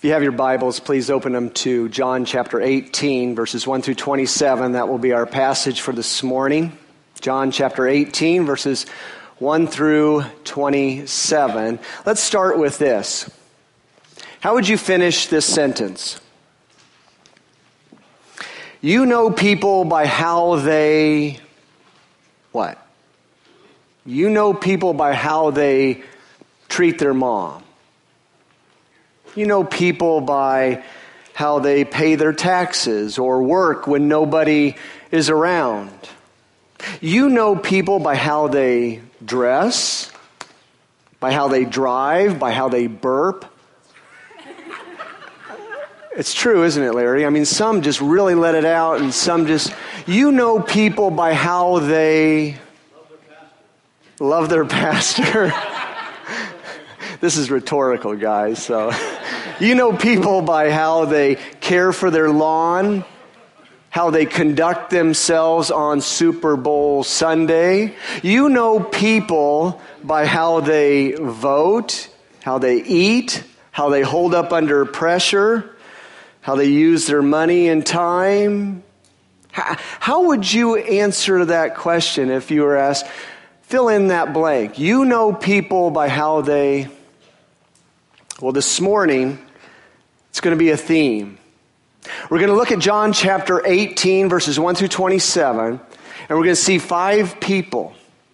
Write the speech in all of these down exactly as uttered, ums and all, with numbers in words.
you have your Bibles, please open them to John chapter eighteen, verses one through twenty-seven. That will be our passage for this morning. John chapter eighteen, verses one through twenty-seven. Let's start with this. How would you finish this sentence? You know people by how they, what? You know people by how they treat their mom. You know people by how they pay their taxes or work when nobody is around. You know people by how they dress, by how they drive, by how they burp. It's true, isn't it, Larry? I mean, some just really let it out, and some just... You know people by how they love their pastor. Love their pastor. This is rhetorical, guys, so... You know people by how they care for their lawn, how they conduct themselves on Super Bowl Sunday. You know people by how they vote, how they eat, how they hold up under pressure, how they use their money and time. How would you answer that question if you were asked, fill in that blank? You know people by how they... Well, this morning, it's going to be a theme. We're going to look at John chapter eighteen, verses one through twenty-seven, and we're going to see five people.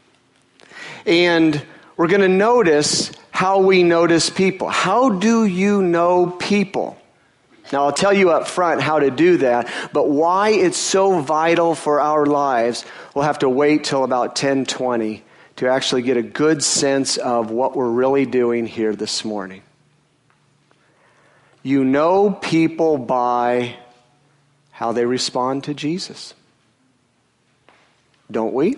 And we're going to notice how we notice people. How do you know people? Now, I'll tell you up front how to do that, but why it's so vital for our lives, we'll have to wait till about ten twenty to actually get a good sense of what we're really doing here this morning. You know people by how they respond to Jesus. Don't we?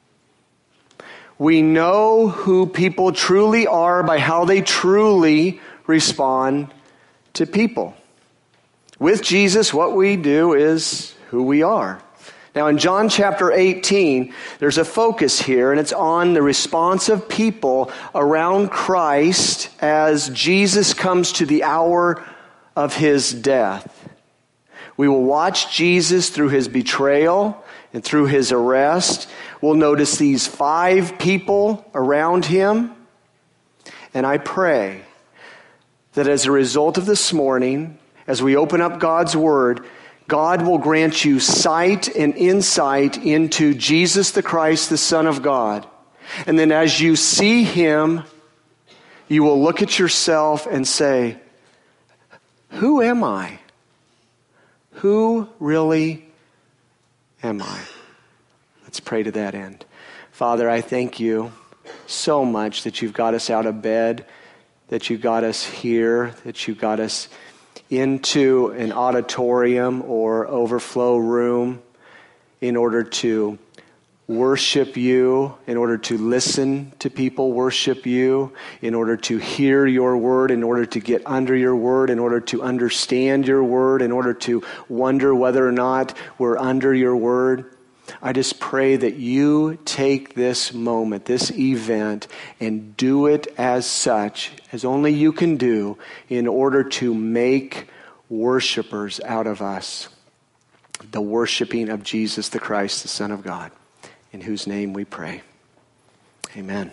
We know who people truly are by how they truly respond to people. With Jesus, what we do is who we are. Now, in John chapter eighteen, there's a focus here, and it's on the response of people around Christ as Jesus comes to the hour of his death. We will watch Jesus through his betrayal and through his arrest. We'll notice these five people around him. And I pray that as a result of this morning, as we open up God's Word, God will grant you sight and insight into Jesus the Christ, the Son of God. And then as you see him, you will look at yourself and say, who am I? Who really am I? Let's pray to that end. Father, I thank you so much that you've got us out of bed, that you got us here, that you got us into an auditorium or overflow room in order to worship you, in order to listen to people worship you, in order to hear your word, in order to get under your word, in order to understand your word, in order to wonder whether or not we're under your word. I just pray that you take this moment, this event, and do it as such, as only you can do, in order to make worshipers out of us. The worshiping of Jesus the Christ, the Son of God, in whose name we pray. Amen.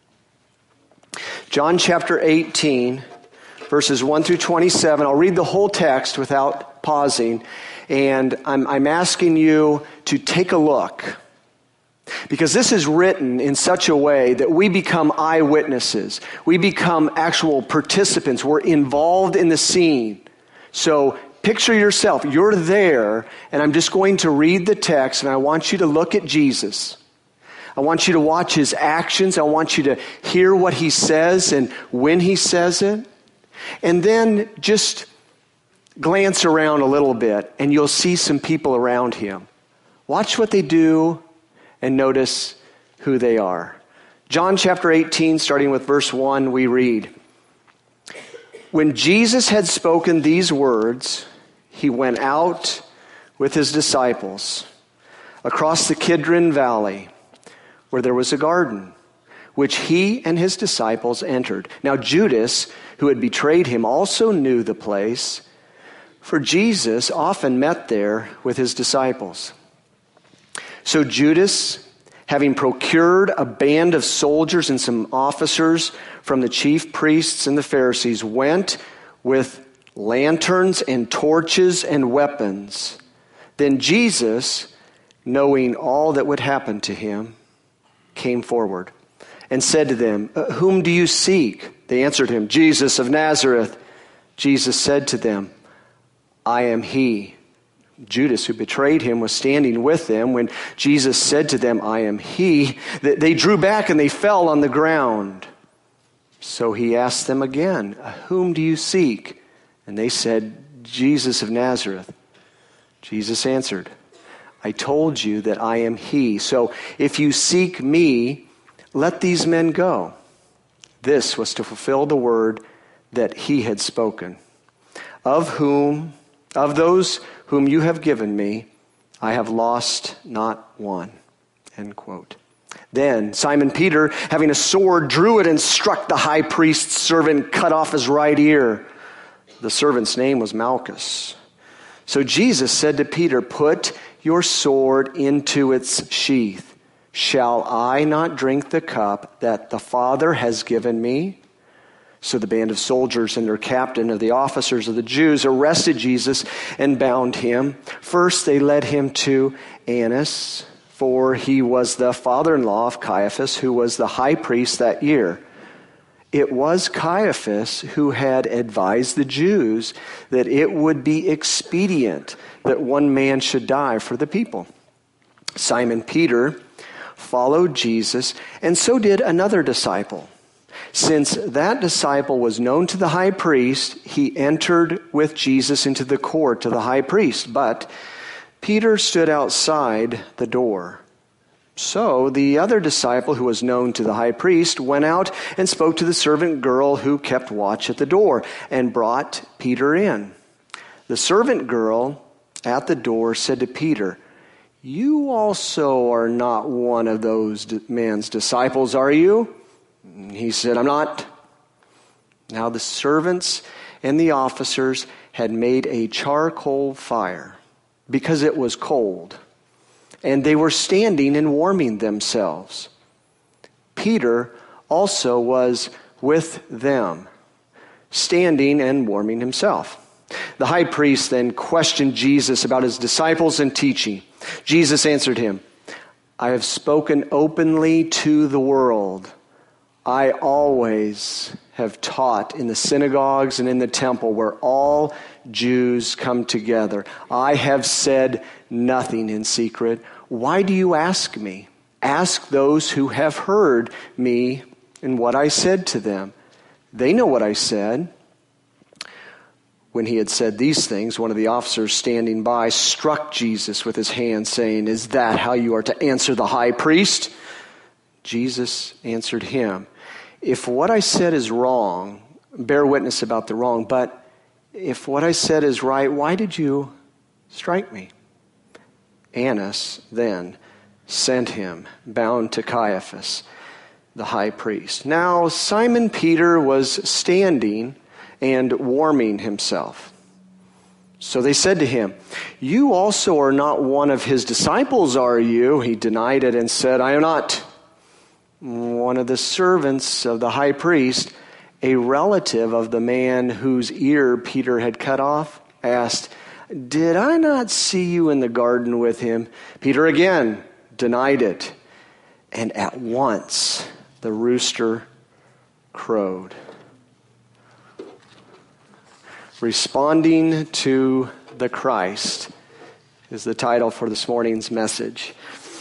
John chapter eighteen, verses one through twenty-seven. I'll read the whole text without pausing. And I'm, I'm asking you to take a look, because this is written in such a way that we become eyewitnesses. We become actual participants. We're involved in the scene. So picture yourself. You're there, and I'm just going to read the text, and I want you to look at Jesus. I want you to watch his actions. I want you to hear what he says and when he says it. And then just glance around a little bit, and you'll see some people around him. Watch what they do and notice who they are. John chapter eighteen, starting with verse one, we read, "When Jesus had spoken these words, he went out with his disciples across the Kidron Valley, where there was a garden, which he and his disciples entered. Now Judas, who had betrayed him, also knew the place, for Jesus often met there with his disciples. So Judas, having procured a band of soldiers and some officers from the chief priests and the Pharisees, went with lanterns and torches and weapons. Then Jesus, knowing all that would happen to him, came forward and said to them, "Whom do you seek?" They answered him, "Jesus of Nazareth." Jesus said to them, "I am he." Judas, who betrayed him, was standing with them. When Jesus said to them, "I am he," they drew back and they fell on the ground. So he asked them again, "Whom do you seek?" And they said, "Jesus of Nazareth." Jesus answered, "I told you that I am he. So if you seek me, let these men go." This was to fulfill the word that he had spoken. Of whom, of those whom you have given me, I have lost not one. End quote. Then Simon Peter, having a sword, drew it and struck the high priest's servant, cut off his right ear. The servant's name was Malchus. So Jesus said to Peter, "Put your sword into its sheath. Shall I not drink the cup that the Father has given me?" So the band of soldiers and their captain of the officers of the Jews arrested Jesus and bound him. First they led him to Annas, for he was the father-in-law of Caiaphas, who was the high priest that year. It was Caiaphas who had advised the Jews that it would be expedient that one man should die for the people. Simon Peter followed Jesus, and so did another disciple. Since that disciple was known to the high priest, he entered with Jesus into the court of the high priest. But Peter stood outside the door. So the other disciple, who was known to the high priest, went out and spoke to the servant girl who kept watch at the door and brought Peter in. The servant girl at the door said to Peter, "You also are not one of those man's disciples, are you?" He said, "I'm not." Now the servants and the officers had made a charcoal fire because it was cold, and they were standing and warming themselves. Peter also was with them, standing and warming himself. The high priest then questioned Jesus about his disciples and teaching. Jesus answered him, "I have spoken openly to the world. I always have taught in the synagogues and in the temple where all Jews come together. I have said nothing in secret. Why do you ask me? Ask those who have heard me and what I said to them. They know what I said." When he had said these things, one of the officers standing by struck Jesus with his hand, saying, "Is that how you are to answer the high priest?" Jesus answered him, "If what I said is wrong, bear witness about the wrong. But if what I said is right, why did you strike me?" Annas then sent him bound to Caiaphas, the high priest. Now Simon Peter was standing and warming himself. So they said to him, "You also are not one of his disciples, are you?" He denied it and said, "I am not." One of the servants of the high priest, a relative of the man whose ear Peter had cut off, asked, "Did I not see you in the garden with him?" Peter again denied it, and at once the rooster crowed. Responding to the Christ is the title for this morning's message.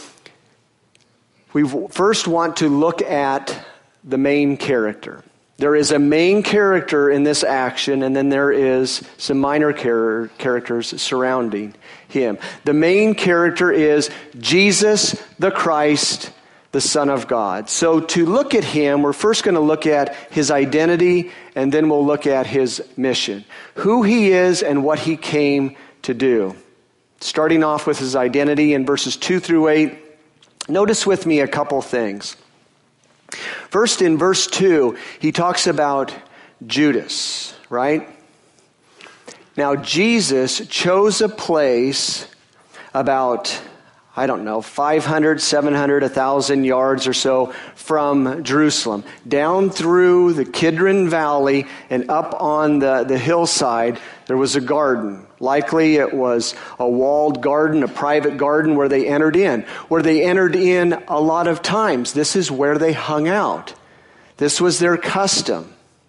We first want to look at the main character. There is a main character in this action, and then there is some minor char- characters surrounding him. The main character is Jesus the Christ, the Son of God. So to look at him, we're first going to look at his identity, and then we'll look at his mission. Who he is and what he came to do. Starting off with his identity in verses two through eight, notice with me a couple things. First, in verse two, he talks about Judas, right? Now, Jesus chose a place about, I don't know, five hundred, seven hundred, one thousand yards or so from Jerusalem, down through the Kidron Valley and up on the, the hillside, there was a garden. Likely it was a walled garden, a private garden where they entered in, where they entered in a lot of times. This is where they hung out. This was their custom.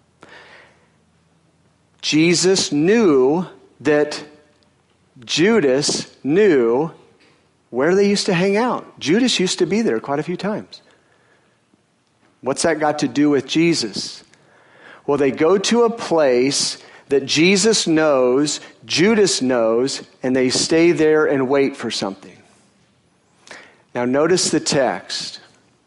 Jesus knew that Judas knew where they used to hang out. Judas used to be there quite a few times. What's that got to do with Jesus? Well, they go to a place that Jesus knows, Judas knows, and they stay there and wait for something. Now notice the text.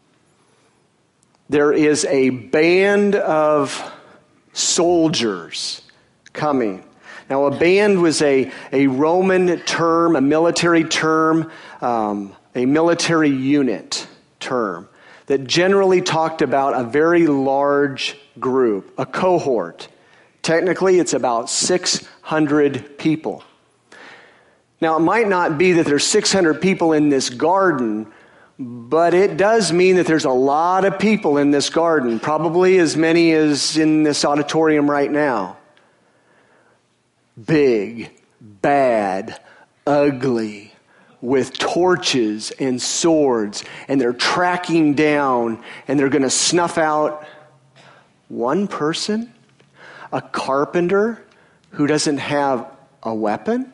There is a band of soldiers coming. Now, a band was a, a Roman term, a military term, um, a military unit term that generally talked about a very large group, a cohort. Technically, it's about six hundred people. Now, it might not be that there's six hundred people in this garden, but it does mean that there's a lot of people in this garden, probably as many as in this auditorium right now. Big, bad, ugly, with torches and swords, and they're tracking down, and they're going to snuff out one person, a carpenter who doesn't have a weapon.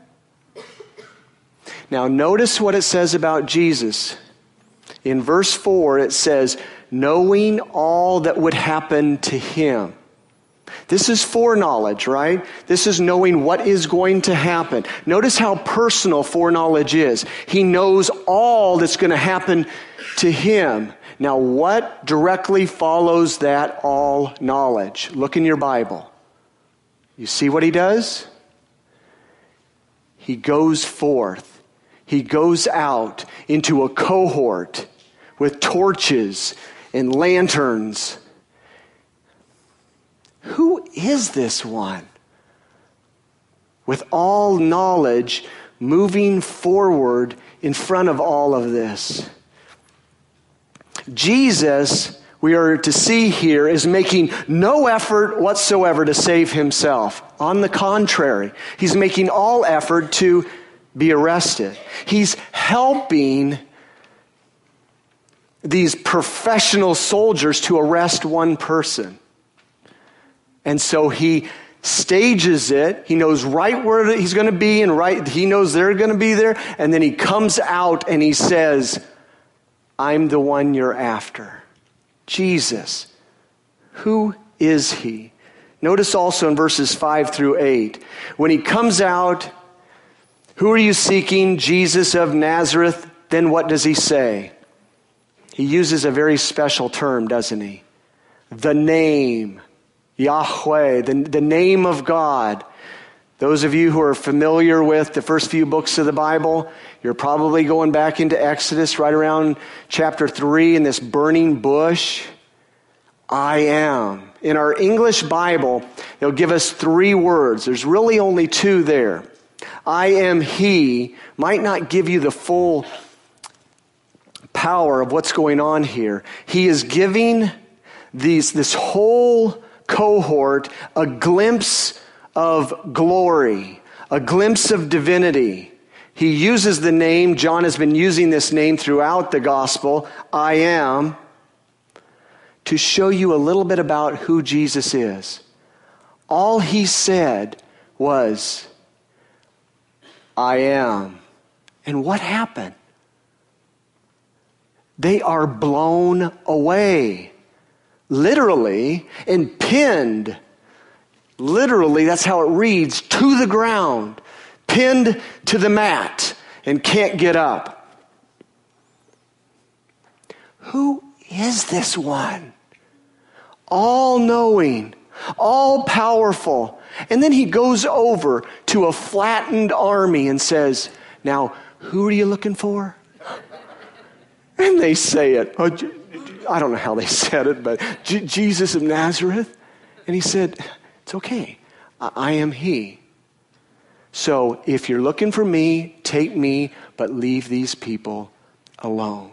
Now notice what it says about Jesus. In verse four, it says, knowing all that would happen to him. This is foreknowledge, right? This is knowing what is going to happen. Notice how personal foreknowledge is. He knows all that's going to happen to him. Now, what directly follows that all knowledge? Look in your Bible. You see what he does? He goes forth. He goes out into a cohort with torches and lanterns. Who is this one? With all knowledge moving forward in front of all of this. Jesus, we are to see here, is making no effort whatsoever to save himself. On the contrary, he's making all effort to be arrested. He's helping these professional soldiers to arrest one person. And so he stages it. He knows right where he's going to be, and right he knows they're going to be there. And then he comes out and he says, I'm the one you're after. Jesus. Who is he? Notice also in verses five through eight. When he comes out, who are you seeking? Jesus of Nazareth. Then what does he say? He uses a very special term, doesn't he? The name. Yahweh, the, the name of God. Those of you who are familiar with the first few books of the Bible, you're probably going back into Exodus right around chapter three in this burning bush. I am. In our English Bible, they'll give us three words. There's really only two there. I am he might not give you the full power of what's going on here. He is giving these this whole cohort a glimpse of glory, a glimpse of divinity. He uses the name, John has been using this name throughout the gospel, I am, to show you a little bit about who Jesus is. All he said was, I am. And what happened? They are blown away. Literally, and pinned, literally, that's how it reads, to the ground, pinned to the mat, and can't get up. Who is this one? All-knowing, all-powerful. And then he goes over to a flattened army and says, now, who are you looking for? And they say it. I don't know how they said it, but J- Jesus of Nazareth. And he said, it's okay. I, I am he. So if you're looking for me, take me, but leave these people alone.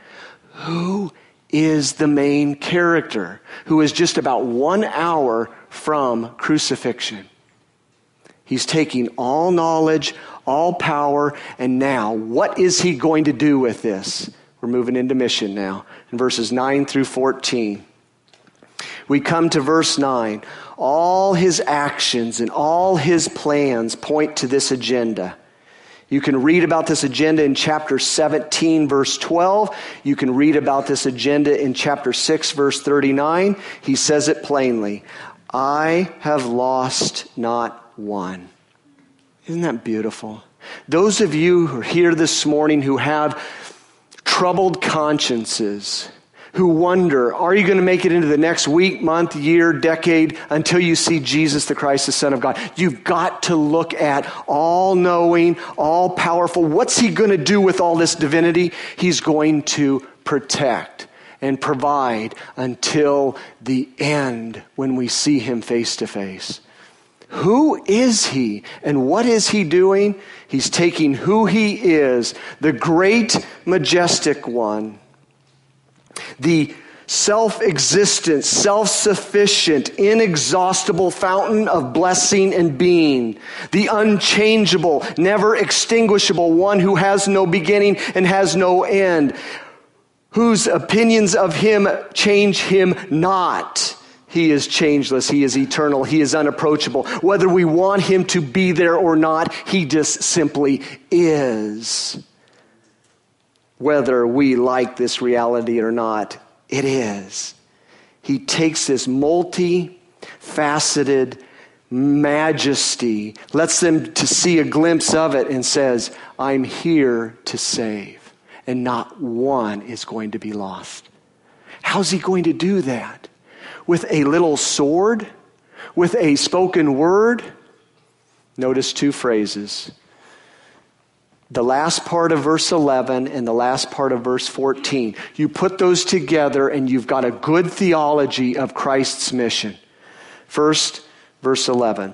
Who is the main character who is just about one hour from crucifixion? He's taking all knowledge, all power, and now what is he going to do with this? We're moving into mission now in verses nine through fourteen. We come to verse nine. All his actions and all his plans point to this agenda. You can read about this agenda in chapter seventeen, verse twelve. You can read about this agenda in chapter six, verse thirty-nine. He says it plainly. I have lost not one. Isn't that beautiful? Those of you who are here this morning who have troubled consciences, who wonder, are you going to make it into the next week, month, year, decade until you see Jesus the Christ, the Son of God? You've got to look at all-knowing, all-powerful. What's he going to do with all this divinity? He's going to protect and provide until the end when we see him face to face. Who is he and what is he doing? He's taking who he is, the great, majestic one, the self-existent, self-sufficient, inexhaustible fountain of blessing and being, the unchangeable, never extinguishable one who has no beginning and has no end, whose opinions of him change him not. He is changeless. He is eternal. He is unapproachable. Whether we want him to be there or not, he just simply is. Whether we like this reality or not, it is. He takes this multi-faceted majesty, lets them to see a glimpse of it and says, I'm here to save. And not one is going to be lost. How's he going to do that? With a little sword? With a spoken word? Notice two phrases. The last part of verse eleven and the last part of verse fourteen. You put those together and you've got a good theology of Christ's mission. First, verse eleven.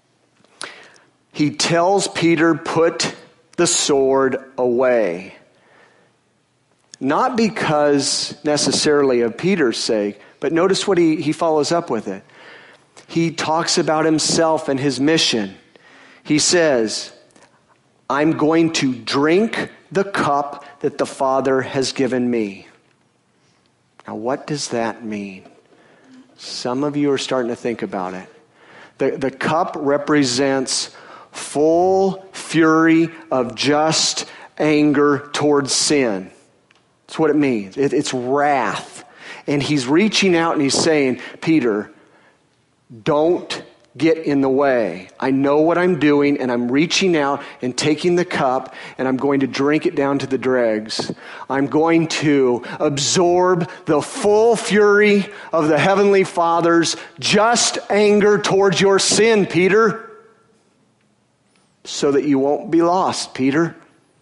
He tells Peter, put the sword away. Not because necessarily of Peter's sake, but notice what he, he follows up with it. He talks about himself and his mission. He says, I'm going to drink the cup that the Father has given me. Now, what does that mean? Some of you are starting to think about it. The, the cup represents full fury of just anger towards sin. That's what it means. It, it's wrath. And he's reaching out and he's saying, Peter, don't get in the way. I know what I'm doing, and I'm reaching out and taking the cup, and I'm going to drink it down to the dregs. I'm going to absorb the full fury of the Heavenly Father's just anger towards your sin, Peter, so that you won't be lost, Peter.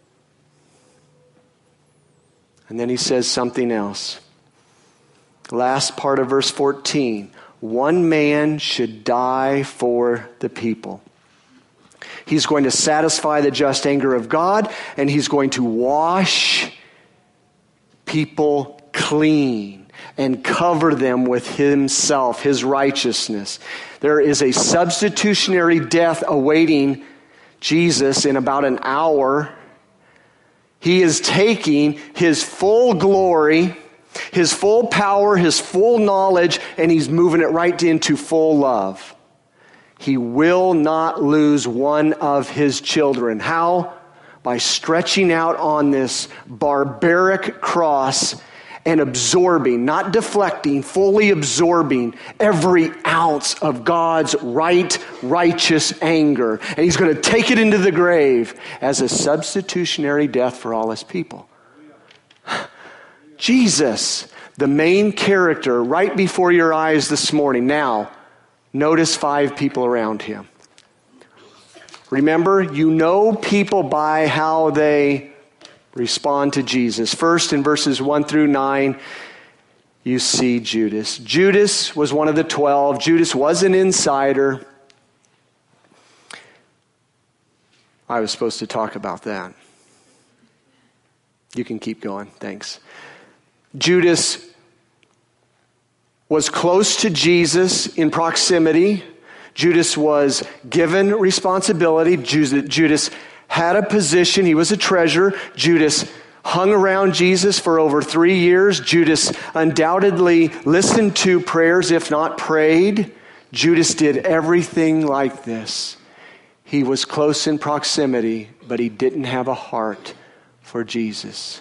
And then he says something else. Last part of verse fourteen. One man should die for the people. He's going to satisfy the just anger of God, and he's going to wash people clean and cover them with himself, his righteousness. There is a substitutionary death awaiting Jesus in about an hour. He is taking his full glory, his full power, his full knowledge, and he's moving it right into full love. He will not lose one of his children. How? By stretching out on this barbaric cross and absorbing, not deflecting, fully absorbing every ounce of God's right, righteous anger. And he's going to take it into the grave as a substitutionary death for all his people. Jesus, the main character right before your eyes this morning. Now, notice five people around him. Remember, you know people by how they respond to Jesus. First, in verses one through nine, you see Judas. Judas was one of the twelve. Judas was an insider. I was supposed to talk about that. You can keep going. Thanks. Judas was close to Jesus in proximity. Judas was given responsibility. Judas had a position. He was a treasurer. Judas hung around Jesus for over three years. Judas undoubtedly listened to prayers, if not prayed. Judas did everything like this. He was close in proximity, but he didn't have a heart for Jesus.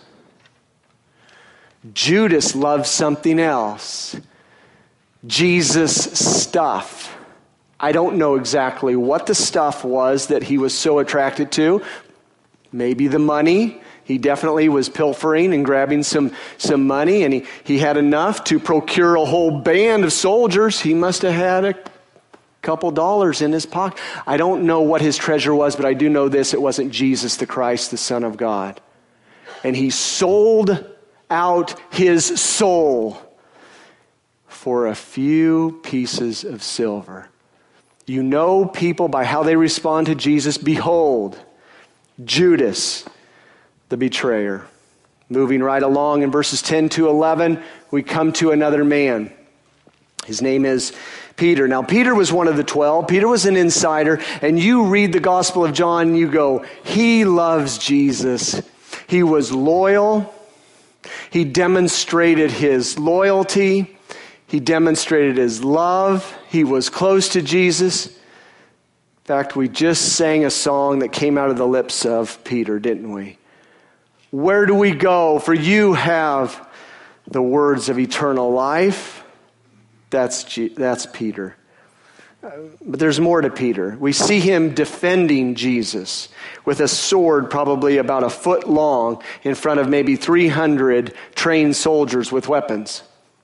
Judas loved something else. Jesus' stuff. I don't know exactly what the stuff was that he was so attracted to. Maybe the money. He definitely was pilfering and grabbing some, some money, and he, he had enough to procure a whole band of soldiers. He must have had a couple dollars in his pocket. I don't know what his treasure was, but I do know this. It wasn't Jesus the Christ, the Son of God. And he sold out his soul for a few pieces of silver. You know people by how they respond to Jesus. Behold, Judas, the betrayer. Moving right along in verses ten to eleven, we come to another man. His name is Peter. Now, Peter was one of the twelve. Peter was an insider. And you read the Gospel of John, and you go, he loves Jesus. He was loyal. He demonstrated his loyalty. He demonstrated his love. He was close to Jesus. In fact, we just sang a song that came out of the lips of Peter, didn't we? Where do we go? For you have the words of eternal life. That's G- that's Peter. Uh, but there's more to Peter. We see him defending Jesus with a sword probably about a foot long in front of maybe three hundred trained soldiers with weapons.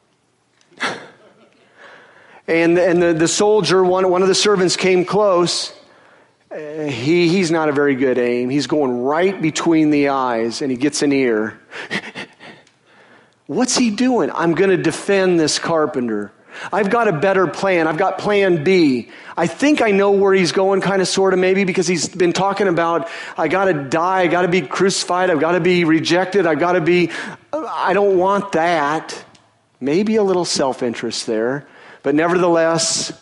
And, and the, the soldier, one, one of the servants came close. Uh, he, he's not a very good aim. He's going right between the eyes, and he gets an ear. What's he doing? I'm going to defend this carpenter. I've got a better plan. I've got plan B. I think I know where he's going, kind of, sort of, maybe, because he's been talking about, I got to die, I got to be crucified, I've got to be rejected, I've got to be, I don't want that. Maybe a little self-interest there. But nevertheless,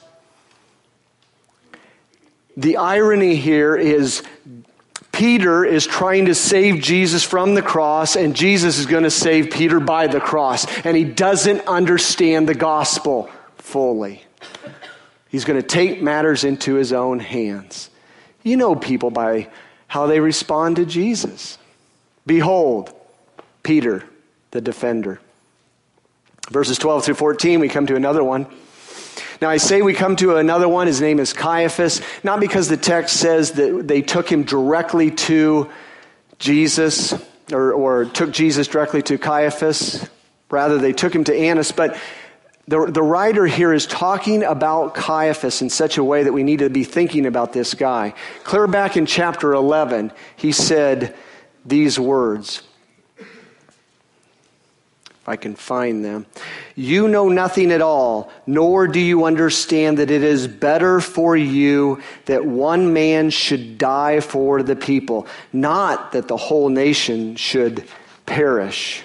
the irony here is Peter is trying to save Jesus from the cross, and Jesus is going to save Peter by the cross. And he doesn't understand the gospel fully. He's going to take matters into his own hands. You know people by how they respond to Jesus. Behold, Peter, the defender. Verses twelve through fourteen, we come to another one. Now, I say we come to another one. His name is Caiaphas, not because the text says that they took him directly to Jesus or, or took Jesus directly to Caiaphas. Rather, they took him to Annas. But the, the writer here is talking about Caiaphas in such a way that we need to be thinking about this guy. Clear back in chapter eleven, he said these words. If I can find them. You know nothing at all, nor do you understand that it is better for you that one man should die for the people, not that the whole nation should perish.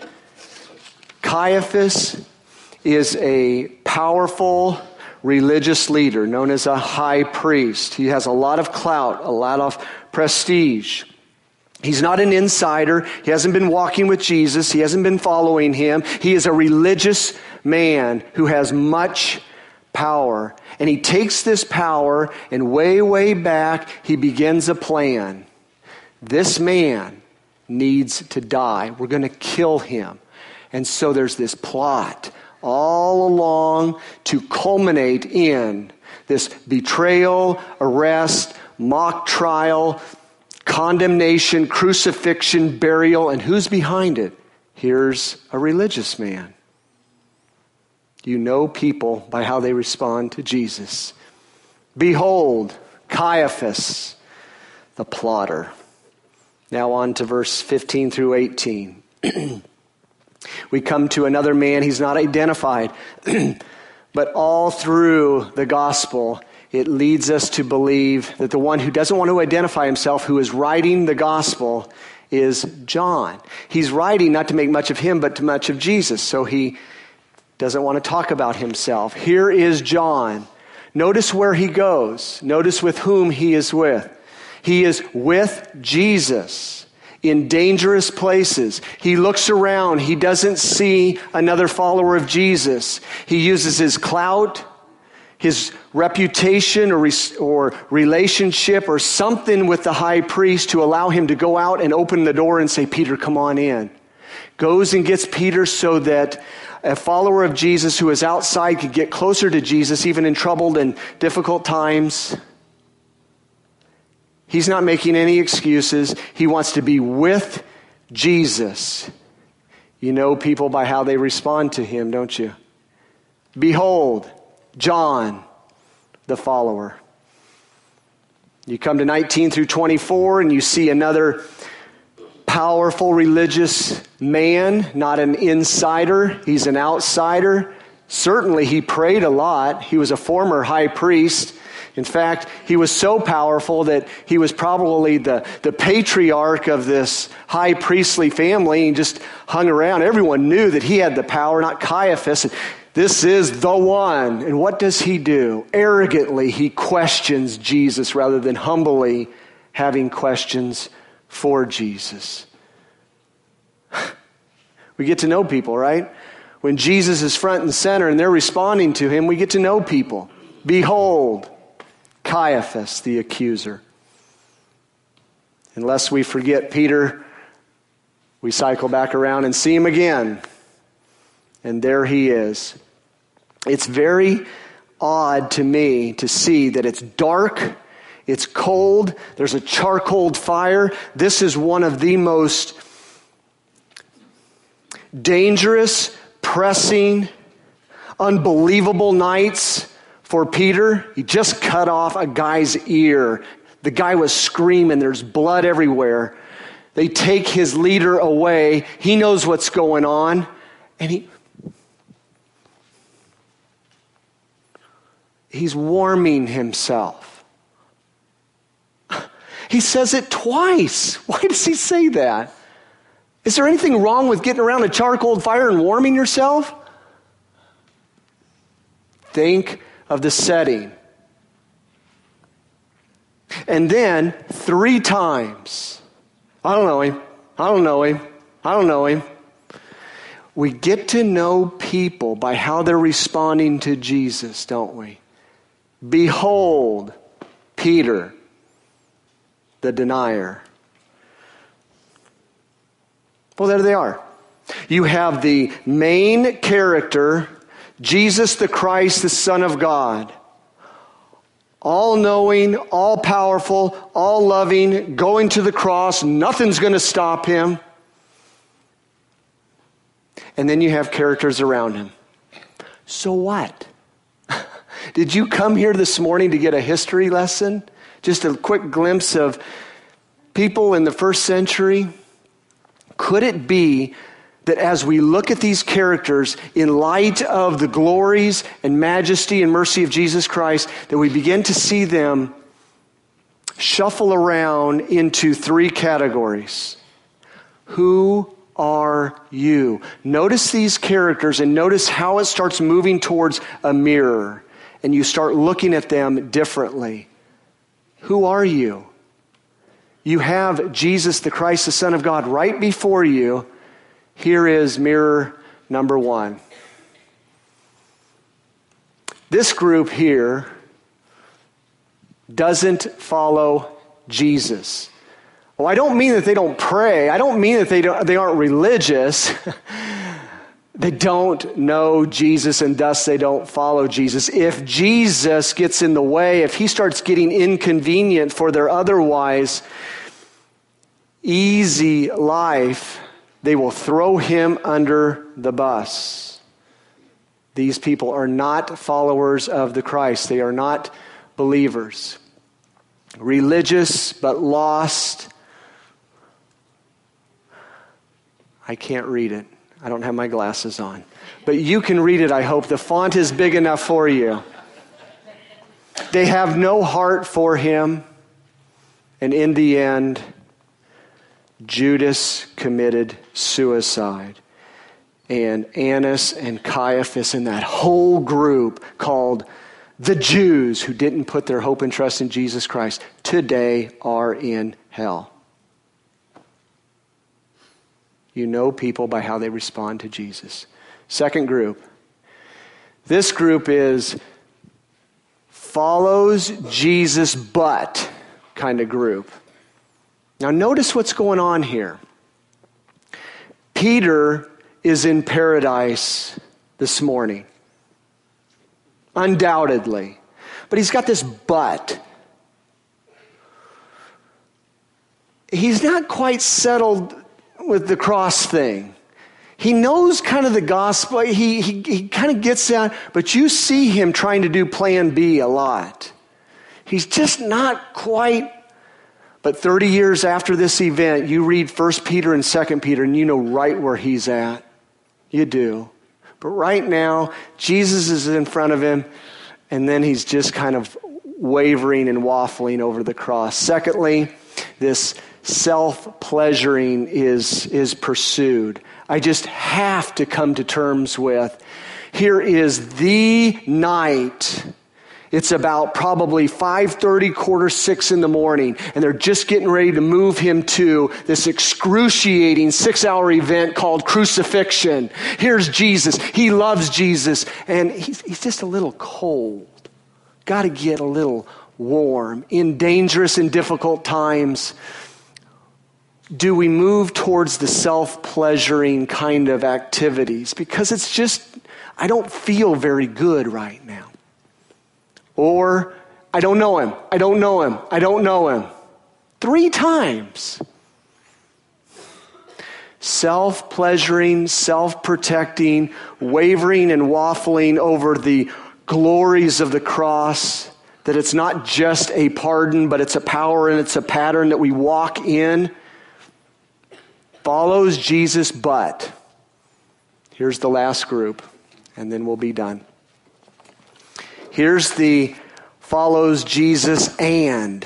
Caiaphas is a powerful religious leader known as a high priest. He has a lot of clout, a lot of prestige. He's not an insider. He hasn't been walking with Jesus. He hasn't been following him. He is a religious man who has much power. And he takes this power and way, way back, he begins a plan. This man needs to die. We're going to kill him. And so there's this plot all along to culminate in this betrayal, arrest, mock trial, condemnation, crucifixion, burial, and who's behind it? Here's a religious man. You know people by how they respond to Jesus. Behold, Caiaphas, the plotter. Now on to verse fifteen through eighteen. we come to another man. He's not identified. But all through the gospel, it leads us to believe that the one who doesn't want to identify himself, who is writing the gospel, is John. He's writing not to make much of him, but to much of Jesus. So he doesn't want to talk about himself. Here is John. Notice where he goes. Notice with whom he is with. He is with Jesus in dangerous places. He looks around. He doesn't see another follower of Jesus. He uses his clout, his reputation or, or relationship or something with the high priest to allow him to go out and open the door and say, Peter, come on in. Goes and gets Peter so that a follower of Jesus who is outside could get closer to Jesus, even in troubled and difficult times. He's not making any excuses. He wants to be with Jesus. You know people by how they respond to him, don't you? Behold, John, the follower. You come to nineteen through twenty-four and you see another powerful religious man, not an insider. He's an outsider. Certainly he prayed a lot. He was a former high priest. In fact, he was so powerful that he was probably the, the patriarch of this high priestly family and just hung around. Everyone knew that he had the power, not Caiaphas. This is the one. And what does he do? Arrogantly, he questions Jesus rather than humbly having questions for Jesus. We get to know people, right? When Jesus is front and center and they're responding to him, we get to know people. Behold, Caiaphas, the accuser. Unless we forget Peter, we cycle back around and see him again. And there he is. It's very odd to me to see that it's dark, it's cold, there's a charcoal fire. This is one of the most dangerous, pressing, unbelievable nights for Peter. He just cut off a guy's ear. The guy was screaming. There's blood everywhere. They take his leader away. He knows what's going on. And he he's warming himself. He says it twice. Why does he say that? Is there anything wrong with getting around a charcoal fire and warming yourself? Think of the setting. And then three times, I don't know him, I don't know him, I don't know him. We get to know people by how they're responding to Jesus, don't we? Behold, Peter, the denier. Well, there they are. You have the main character, Jesus the Christ, the Son of God. All-knowing, all-powerful, all-loving, going to the cross. Nothing's going to stop him. And then you have characters around him. So what? Did you come here this morning to get a history lesson? Just a quick glimpse of people in the first century? Could it be that as we look at these characters in light of the glories and majesty and mercy of Jesus Christ, that we begin to see them shuffle around into three categories? Who are you? Notice these characters and notice how it starts moving towards a mirror, and you start looking at them differently. Who are you? You have Jesus, the Christ, the Son of God, right before you. Here is mirror number one. This group here doesn't follow Jesus. Well, I don't mean that they don't pray. I don't mean that they don't, they aren't religious. They don't know Jesus, and thus they don't follow Jesus. If Jesus gets in the way, if he starts getting inconvenient for their otherwise easy life, they will throw him under the bus. These people are not followers of the Christ. They are not believers. Religious but lost. I can't read it. I don't have my glasses on. But you can read it, I hope. The font is big enough for you. They have no heart for him. And in the end, Judas committed suicide. And Annas and Caiaphas and that whole group called the Jews who didn't put their hope and trust in Jesus Christ today are in hell. You know people by how they respond to Jesus. Second group. This group is follows Jesus but kind of group. Now notice what's going on here. Peter is in paradise this morning. Undoubtedly. But he's got this but. He's not quite settled with the cross thing. He knows kind of the gospel. He, he, he kind of gets that, but you see him trying to do plan B a lot. He's just not quite. But thirty years after this event, you read First Peter and Second Peter, and you know right where he's at. You do. But right now, Jesus is in front of him, and then he's just kind of wavering and waffling over the cross. Secondly, this self-pleasuring is, is pursued. I just have to come to terms with, here is the night. It's about probably five thirty, quarter six in the morning, and they're just getting ready to move him to this excruciating six-hour event called crucifixion. Here's Jesus. He loves Jesus, and he's, he's just a little cold. Got to get a little warm. In dangerous and difficult times, do we move towards the self-pleasuring kind of activities? Because it's just, I don't feel very good right now. Or, I don't know him, I don't know him, I don't know him. Three times. Self-pleasuring, self-protecting, wavering and waffling over the glories of the cross, that it's not just a pardon, but it's a power and it's a pattern that we walk in. Follows Jesus, but. Here's the last group, and then we'll be done. Here's the follows Jesus and.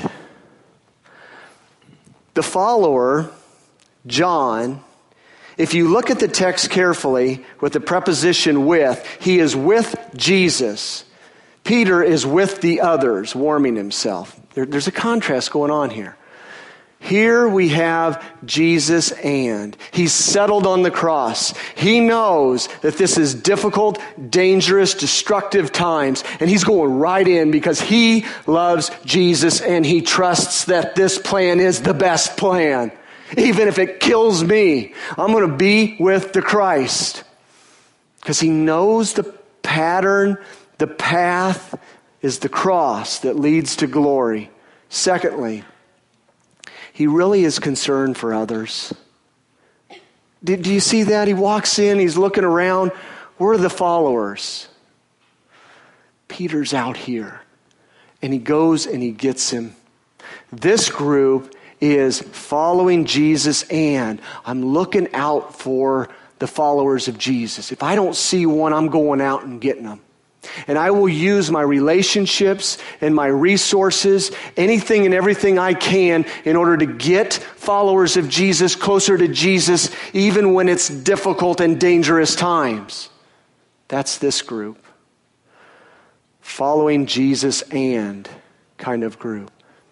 The follower, John, if you look at the text carefully with the preposition with, he is with Jesus. Peter is with the others, warming himself. There, there's a contrast going on here. Here we have Jesus and. He's settled on the cross. He knows that this is difficult, dangerous, destructive times, and he's going right in because he loves Jesus and he trusts that this plan is the best plan. Even if it kills me, I'm going to be with the Christ. Because he knows the pattern, the path is the cross that leads to glory. Secondly, he really is concerned for others. Do, do you see that? He walks in, he's looking around. Where are the followers? Peter's out here. And he goes and he gets him. This group is following Jesus, and I'm looking out for the followers of Jesus. If I don't see one, I'm going out and getting them. And I will use my relationships and my resources, anything and everything I can, in order to get followers of Jesus closer to Jesus, even when it's difficult and dangerous times. That's this group. Following Jesus and kind of group.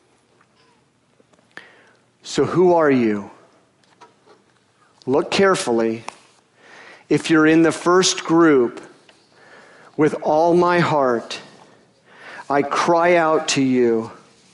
So who are you? Look carefully. If you're in the first group, with all my heart, I cry out to you.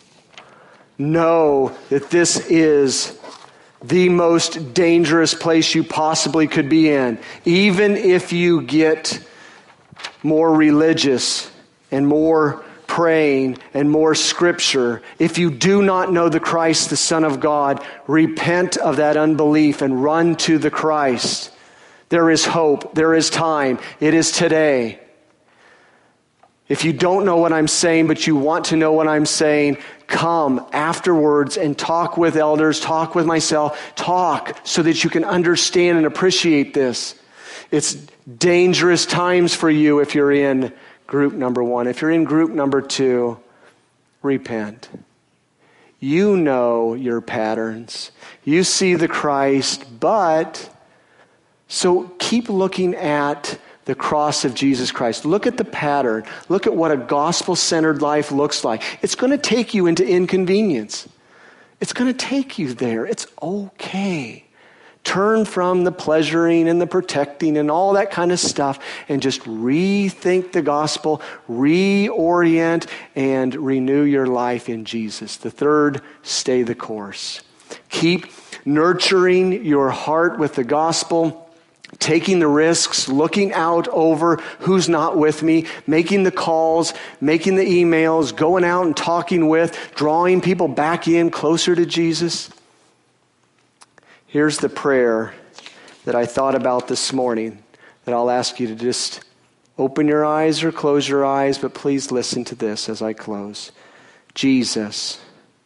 Know that this is the most dangerous place you possibly could be in. Even if you get more religious and more praying and more scripture, if you do not know the Christ, the Son of God, repent of that unbelief and run to the Christ. There is hope. There is time. It is today. If you don't know what I'm saying, but you want to know what I'm saying, come afterwards and talk with elders, talk with myself, talk so that you can understand and appreciate this. It's dangerous times for you if you're in group number one. If you're in group number two, repent. You know your patterns. You see the Christ, but so keep looking at the cross of Jesus Christ. Look at the pattern. Look at what a gospel-centered life looks like. It's going to take you into inconvenience. It's going to take you there. It's okay. Turn from the pleasuring and the protecting and all that kind of stuff and just rethink the gospel, reorient, and renew your life in Jesus. The third, stay the course. Keep nurturing your heart with the gospel, taking the risks, looking out over who's not with me, making the calls, making the emails, going out and talking with, drawing people back in closer to Jesus. Here's the prayer that I thought about this morning that I'll ask you to just open your eyes or close your eyes, but please listen to this as I close. Jesus,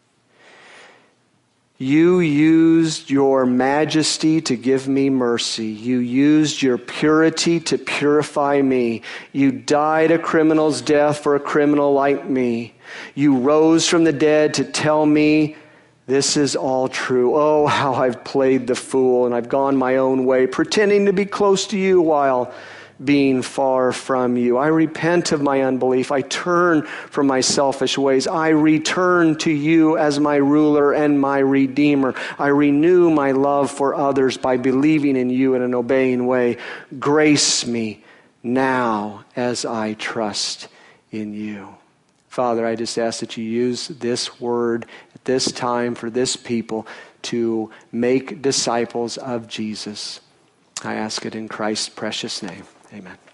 you used your majesty to give me mercy. You used your purity to purify me. You died a criminal's death for a criminal like me. You rose from the dead to tell me this is all true. Oh, how I've played the fool and I've gone my own way, pretending to be close to you while being far from you. I repent of my unbelief. I turn from my selfish ways. I return to you as my ruler and my redeemer. I renew my love for others by believing in you in an obeying way. Grace me now as I trust in you. Father, I just ask that you use this word at this time for this people to make disciples of Jesus. I ask it in Christ's precious name. Amen.